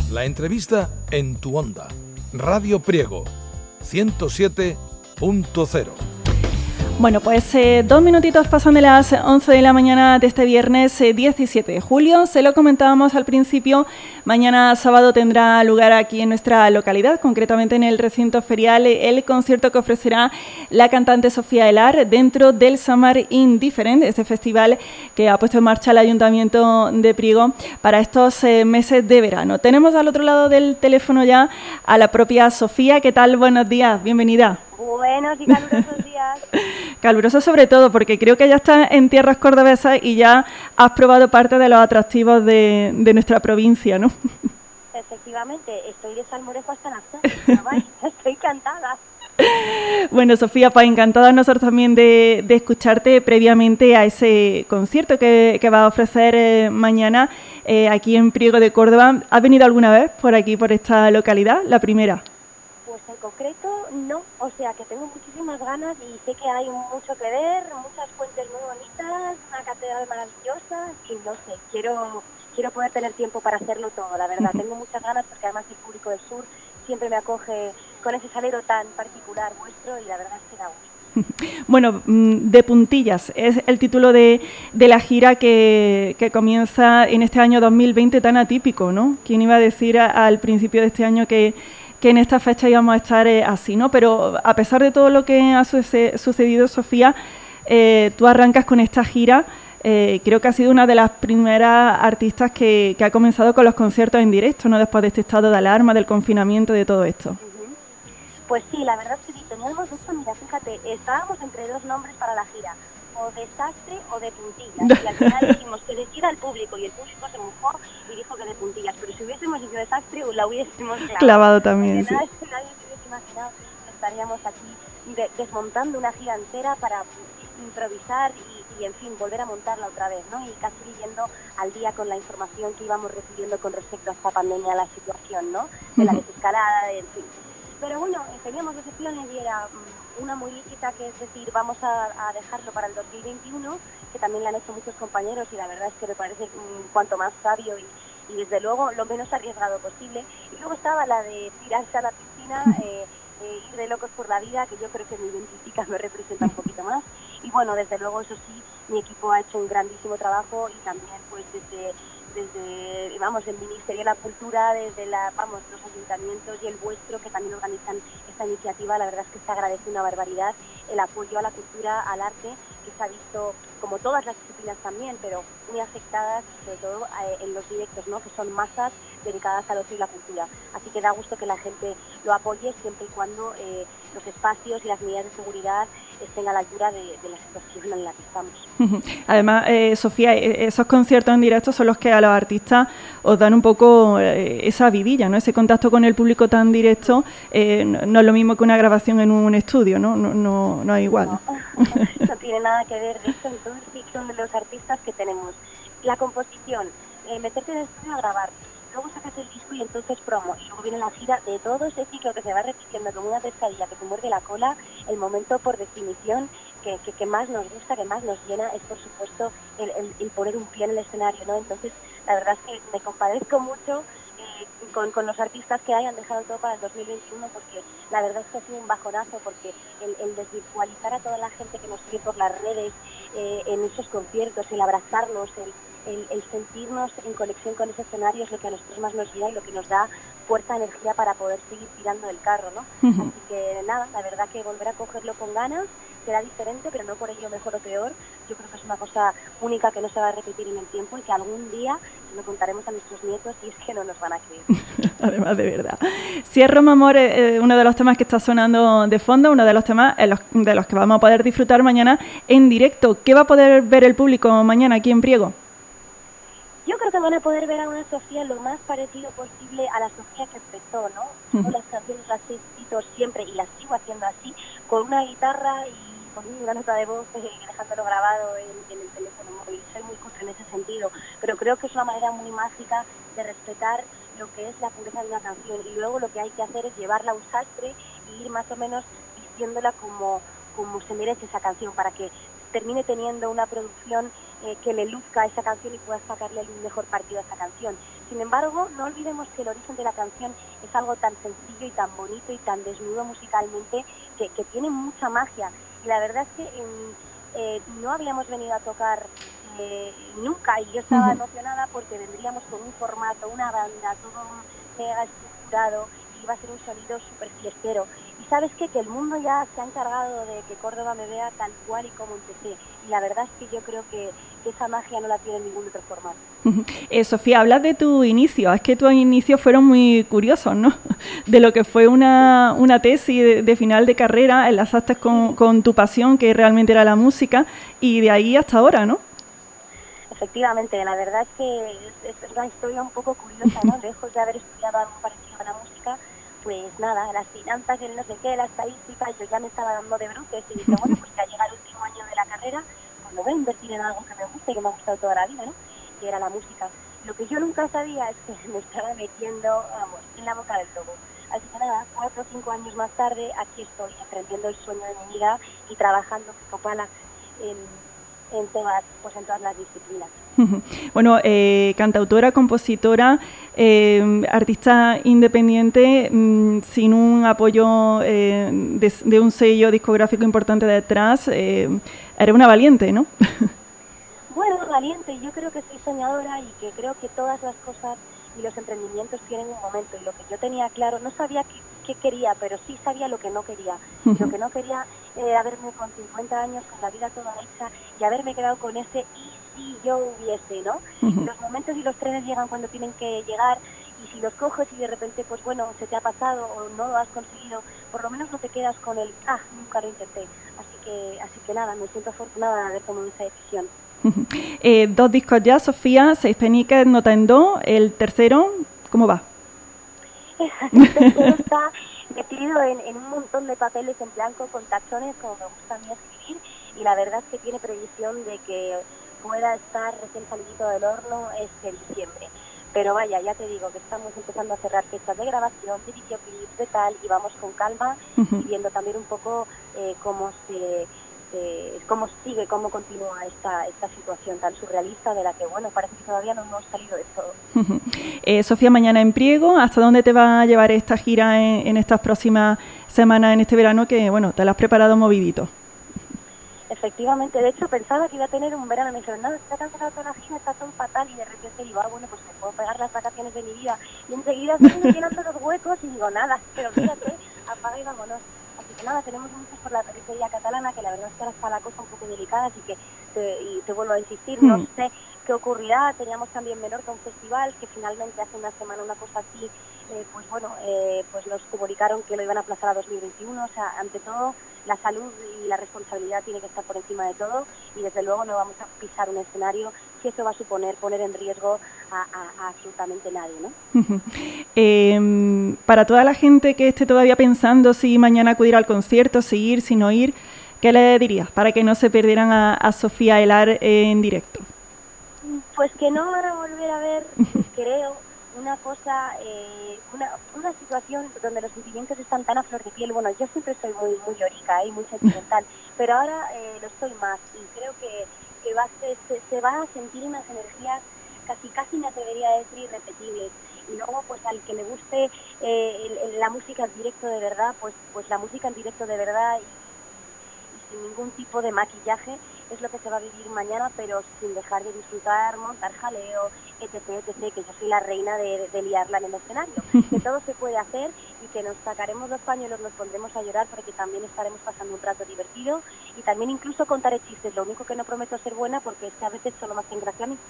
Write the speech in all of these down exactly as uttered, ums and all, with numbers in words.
La entrevista en tu onda. Radio Priego, ciento siete punto cero. Bueno, pues eh, dos minutitos pasan de las once de la mañana de este viernes eh, diecisiete de julio. Se lo comentábamos al principio, mañana sábado tendrá lugar aquí en nuestra localidad, concretamente en el recinto ferial, el concierto que ofrecerá la cantante Sofía Elar dentro del Summer Indifferent, este festival que ha puesto en marcha el Ayuntamiento de Priego para estos eh, meses de verano. Tenemos al otro lado del teléfono ya a la propia Sofía. ¿Qué tal? Buenos días, bienvenida. Buenos y calurosos días. Caluroso sobre todo, porque creo que ya estás en tierras cordobesas y ya has probado parte de los atractivos de, de nuestra provincia, ¿no? Efectivamente, estoy de salmorejo hasta la zona, estoy encantada. Bueno, Sofía, pues encantada nosotros también de, de escucharte previamente a ese concierto que, que va a ofrecer eh, mañana eh, aquí en Priego de Córdoba. ¿Has venido alguna vez por aquí, por esta localidad? La primera. Pues en concreto no, o sea que tengo muchísimas ganas y sé que hay mucho que ver, muchas fuentes muy bonitas, una catedral maravillosa y no sé, quiero quiero poder tener tiempo para hacerlo todo, la verdad. Tengo muchas ganas porque además el público del sur siempre me acoge con ese salero tan particular vuestro y la verdad es que da gusto. Bueno, de puntillas es el título de, de la gira que, que comienza en este año dos mil veinte tan atípico, ¿no? ¿Quién iba a decir a, al principio de este año que que en esta fecha íbamos a estar eh, así, ¿no? Pero a pesar de todo lo que ha suce- sucedido, Sofía, eh, tú arrancas con esta gira. Eh, creo que has sido una de las primeras artistas que, que ha comenzado con los conciertos en directo, ¿no? Después de este estado de alarma, del confinamiento, de todo esto. Uh-huh. Pues sí, la verdad es que sí, teníamos mucho, mira, fíjate, estábamos entre dos nombres para la gira, o desastre o de puntillas, y al final dijimos que decida el público, y el público se mojó y dijo que de puntillas, pero si hubiésemos dicho desastre, la hubiésemos clavado, clavado también, sí. Nadie, nadie se hubiese imaginado que estaríamos aquí de, desmontando una gira entera para improvisar y, y, en fin, volver a montarla otra vez, ¿no? Y casi viviendo al día con la información que íbamos recibiendo con respecto a esta pandemia, a la situación, ¿no? De la desescalada, en fin. Pero bueno, teníamos dos opciones y era una muy lícita, que es decir, vamos a, a dejarlo para el dos mil veintiuno, que también le han hecho muchos compañeros y la verdad es que me parece um, cuanto más sabio y, y desde luego lo menos arriesgado posible. Y luego estaba la de tirarse a la piscina, eh, eh, ir de locos por la vida, que yo creo que me identifica, me representa un poquito más. Y bueno, desde luego, eso sí, mi equipo ha hecho un grandísimo trabajo y también pues desde... desde, vamos, el Ministerio de la Cultura, desde la, vamos, los ayuntamientos y el vuestro, que también organizan esta iniciativa. La verdad es que se agradece una barbaridad el apoyo a la cultura, al arte, que se ha visto, como todas las disciplinas también, pero muy afectadas, sobre todo eh, en los directos, ¿no? Que son masas dedicadas al ocio y la cultura. Así que da gusto que la gente lo apoye siempre y cuando eh, los espacios y las medidas de seguridad estén a la altura de, de la situación en la que estamos. Además, eh, Sofía, esos conciertos en directo son los que a los artistas os dan un poco eh, esa vidilla, ¿no? Ese contacto con el público tan directo, eh, no, no es lo mismo que una grabación en un estudio, ¿no? No, no, no es igual. No, no tiene nada que ver. De hecho, en todo el ciclo de los artistas que tenemos, la composición, eh, meterte en el estudio a grabar, luego sacas el disco y entonces promo, y luego viene la gira. De todo ese ciclo que se va repitiendo como una pescadilla que se muerde la cola, el momento por definición que, que, que más nos gusta, que más nos llena, es por supuesto el, el, el poner un pie en el escenario, ¿no? Entonces, la verdad es que me compadezco mucho eh, con, con los artistas que hayan dejado todo para el dos mil veintiuno, porque la verdad es que ha sido un bajonazo, porque el, el desvirtualizar a toda la gente que nos sigue por las redes, eh, en esos conciertos, el abrazarnos, el El, el sentirnos en conexión con ese escenario es lo que a nosotros más nos guía y lo que nos da fuerza, energía para poder seguir tirando del carro, ¿no? Uh-huh. Así que nada, la verdad que volver a cogerlo con ganas será diferente, pero no por ello mejor o peor. Yo creo que es una cosa única que no se va a repetir en el tiempo y que algún día lo contaremos a nuestros nietos y es que no nos van a creer. Además, de verdad. Si es Roma Amor, eh, uno de los temas que está sonando de fondo, uno de los temas eh, los, de los que vamos a poder disfrutar mañana en directo. ¿Qué va a poder ver el público mañana aquí en Priego? Yo creo que van a poder ver a una Sofía lo más parecido posible a la Sofía que empezó, ¿no? Uh-huh. Yo las canciones las he escrito siempre y las sigo haciendo así, con una guitarra y con una nota de voz, eh, dejándolo grabado en, en el teléfono móvil. Soy muy cutre en ese sentido, pero creo que es una manera muy mágica de respetar lo que es la pureza de una canción, y luego lo que hay que hacer es llevarla a un sastre y ir más o menos vistiéndola como, como se merece esa canción, para que termine teniendo una producción eh, que le luzca esa canción y puedas sacarle el mejor partido a esa canción. Sin embargo, no olvidemos que el origen de la canción es algo tan sencillo y tan bonito y tan desnudo musicalmente que, que tiene mucha magia. Y la verdad es que eh, no habíamos venido a tocar eh, nunca, y yo estaba uh-huh. emocionada porque vendríamos con un formato, una banda, todo mega estructurado, y iba a ser un sonido súper fiestero. Y ¿sabes qué? Que el mundo ya se ha encargado de que Córdoba me vea tal cual y como empecé. Y la verdad es que yo creo que, que esa magia no la tiene ningún otro formato. Eh, Sofía, hablas de tu inicio. Es que tus inicios fueron muy curiosos, ¿no? De lo que fue una, una tesis de, de final de carrera, enlazaste con, con tu pasión, que realmente era la música, y de ahí hasta ahora, ¿no? Efectivamente, la verdad es que es, es una historia un poco curiosa, ¿no? Lejos de haber estudiado algo parecido a la música, pues nada, las finanzas, el no sé qué, la estadística, yo ya me estaba dando de bruces y dije, bueno, pues ya llega el último año de la carrera, pues lo voy a invertir en algo que me guste y que me ha gustado toda la vida, ¿no? Que era la música. Lo que yo nunca sabía es que me estaba metiendo, vamos, en la boca del lobo. Así que nada, cuatro o cinco años más tarde, aquí estoy, emprendiendo el sueño de mi vida y trabajando como pala en, en, todas, pues en todas las disciplinas. Bueno, eh, cantautora, compositora, eh, artista independiente, mmm, sin un apoyo eh, de, de un sello discográfico importante detrás, eh, eres una valiente, ¿no? Bueno, valiente, yo creo que soy soñadora y que creo que todas las cosas y los emprendimientos tienen un momento, y lo que yo tenía claro, no sabía qué, qué quería, pero sí sabía lo que no quería. Uh-huh. Lo que no quería era haberme con cincuenta años, con la vida toda hecha, y haberme quedado con ese y si yo hubiese, ¿no? Uh-huh. Los momentos y los trenes llegan cuando tienen que llegar, y si los coges y de repente, pues bueno, se te ha pasado o no lo has conseguido, por lo menos no te quedas con el, ah, nunca lo intenté. Así que, así que nada, me siento afortunada de haber tomado esa decisión. Eh, dos discos ya, Sofía, seis peniques, nota en do, el tercero, ¿cómo va? El tercero está metido en, en un montón de papeles en blanco con tachones, como me gusta a mí escribir, y la verdad es que tiene previsión de que pueda estar recién salidito del horno este diciembre. Pero vaya, ya te digo que estamos empezando a cerrar fechas de grabación, de videoclips, de tal, y vamos con calma, uh-huh. y viendo también un poco eh, cómo se... Eh, cómo sigue, cómo continúa esta esta situación tan surrealista de la que, bueno, parece que todavía no hemos salido de todo. Uh-huh. eh, Sofía, mañana en Priego, ¿hasta dónde te va a llevar esta gira en, en estas próximas semanas, en este verano, que, bueno, te la has preparado movidito? Efectivamente, de hecho pensaba que iba a tener un verano, me dijeron, no, está cancelada toda la gira, está todo fatal, y de repente digo, ah, bueno, pues me puedo pegar las vacaciones de mi vida, y enseguida se me llenando los huecos, y digo, nada, pero fíjate, apaga y vámonos. Así que nada, tenemos muchos por la periferia catalana, que la verdad es que ahora está la cosa un poco delicada, así que te, y te vuelvo a insistir, no mm. sé qué ocurrirá. Teníamos también Menorca, un festival, que finalmente hace una semana, una cosa así, eh, pues bueno, eh, pues nos comunicaron que lo iban a aplazar a dos mil veintiuno, o sea, ante todo, la salud y la responsabilidad tiene que estar por encima de todo, y desde luego no vamos a pisar un escenario si eso va a suponer poner en riesgo a, a, a absolutamente nadie, ¿no? Uh-huh. Eh, para toda la gente que esté todavía pensando si mañana acudir al concierto, si ir, si no ir, ¿qué le dirías para que no se perdieran a, a Sofía Elar en directo? Pues que no van a volver a ver, creo, una cosa, eh, una, una situación donde los sentimientos están tan a flor de piel. Bueno, yo siempre soy muy muy llorica y ¿eh? muy sentimental, pero ahora eh, lo estoy más, y creo que, que va, se, se va a sentir unas energías casi casi me atrevería a decir irrepetibles. Y luego, pues al que le guste eh, el, el, la música en directo de verdad, pues pues la música en directo de verdad y, y sin ningún tipo de maquillaje es lo que se va a vivir mañana, pero sin dejar de disfrutar, montar jaleo, etc, etc, que yo soy la reina de, de liarla en el escenario, que todo se puede hacer y que nos sacaremos los pañuelos, nos pondremos a llorar, porque también estaremos pasando un rato divertido, y también incluso contaré chistes. Lo único que no prometo es ser buena, porque es que a veces solo me hacen gracia a mí.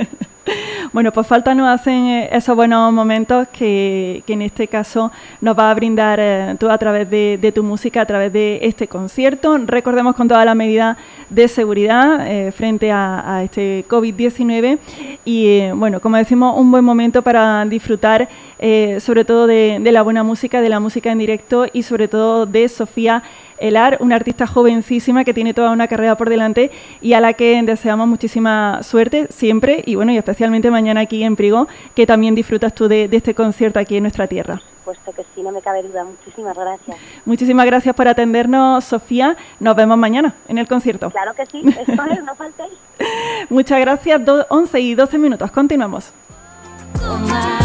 Bueno, pues falta nos hacen esos buenos momentos que, que en este caso nos va a brindar eh, tú a través de, de tu música, a través de este concierto. Recordemos con todas las medidas de seguridad eh, frente a, a este COVID diecinueve y, eh, bueno, como decimos, un buen momento para disfrutar eh, sobre todo de, de la buena música, de la música en directo y sobre todo de Sofía Elar, una artista jovencísima que tiene toda una carrera por delante y a la que deseamos muchísima suerte siempre y bueno, y especialmente mañana aquí en Priego, que también disfrutas tú de, de este concierto aquí en nuestra tierra. supuesto que sí, no me cabe duda. Muchísimas gracias. Muchísimas gracias por atendernos, Sofía. Nos vemos mañana en el concierto. Claro que sí, esto es, no faltéis. Muchas gracias, once y doce minutos. Continuamos. Toma.